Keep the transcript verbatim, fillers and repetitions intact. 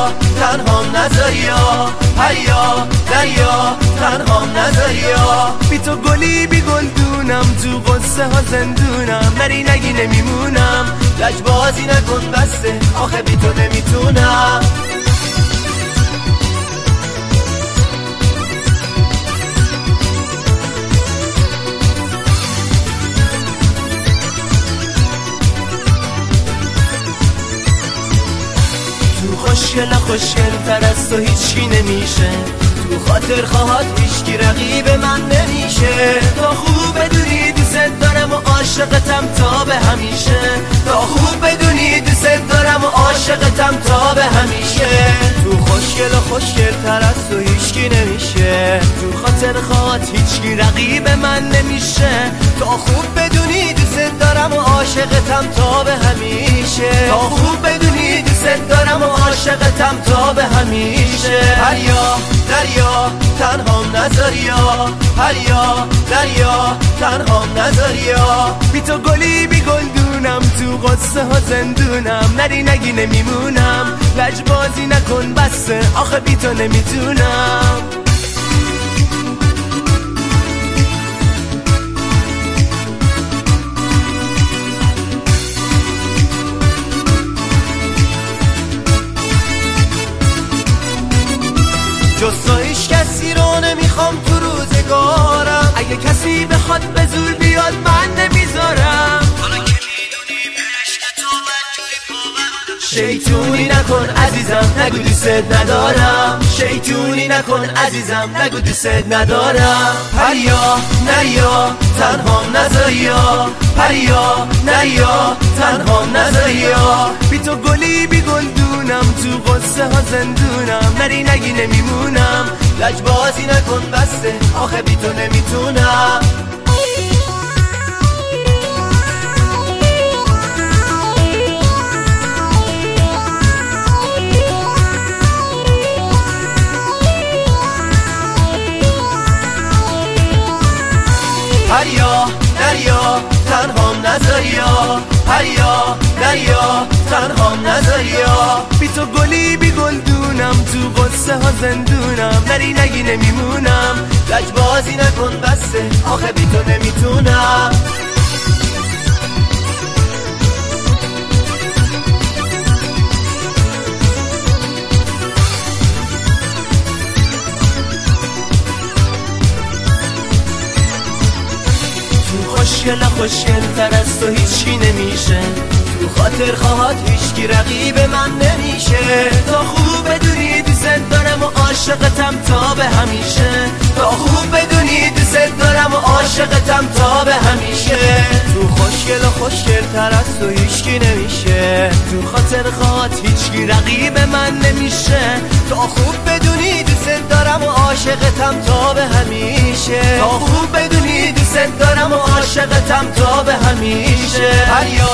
دریا تنهام نذاری یا هریا دریا تنهام نذاری یا بی تو گلی بی گلدونم تو قصه ها زندونم نری نگی نمیمونم لجبازی نکن بسته آخه بی تو نمیتونم خوشگل خوشگل تر از تو هیچی نمیشه تو خاطر خواهد هیچکی رقیب من نمیشه تا خوب بدونی دوست دارم و عاشقتم تا به همیشه تا خوب بدونی دوست دارم و عاشقتم تا به همیشه تو خوشگل و خوشگل تر از تو هیچکی نمیشه تو خاطر خواهد هیچکی رقیب من نمیشه تا خوب بدونی دوست دارم و عاشقتم تا به همیشه تا خوب بدونی دوست دارم و عاشقتم تا به همیشه هریا دریا تنهام نذاری یا هریا دریا تنهام نذاری یا بی تو گلی بی گلدونم تو قصه ها زندونم نری نگی نمیمونم لجبازی نکن بسه آخه بی تو نمیتونم جز تو هیچ کسی رو نمیخوام تو روزگارم اگه کسی بخواد به زور بیاد من نمیذارم حالا که میدونی عشق تو من توی پاورم شیطونی نکن عزیزم نگو دوست ندارم شیطونی نکن عزیزم نگو دوست ندارم هریا نریا تنهام نذاری یا هریا نریا تنهام نذاری یا بی تو گلی بی گلدونم تو قصه ها زندونم نری نگی نمیمونم لجبازی نکن بسته آخه بی تو نمیتونم هریا دریا تنهام نذاری یا هریا دریا تنهام نذاری یا بی تو گلی بی گلدونم تو قصه ها زندونم نری نگی نمیمونم لجبازی نکن بسته آخه بی تو نمیتونم خوشگل خوشگل تر از تو هیچی نمیشه تو خاطر خواهد هیچکی رقیب من نمیشه تا خوب بدونی دوست دارم و عاشقتم تا به همیشه تا خوب بدونی دوست دارم و عاشقتم تا به همیشه تو خوشگل و خوشگل تر از تو هیچکی نمیشه تو خاطر خواهد هیچکی رقیب من نمیشه تا خوب بدونی دوست دارم و عاشقتم تا به همیشه تا خوب بدونی دوست دارم و عاشقتم تا به همیشه هریا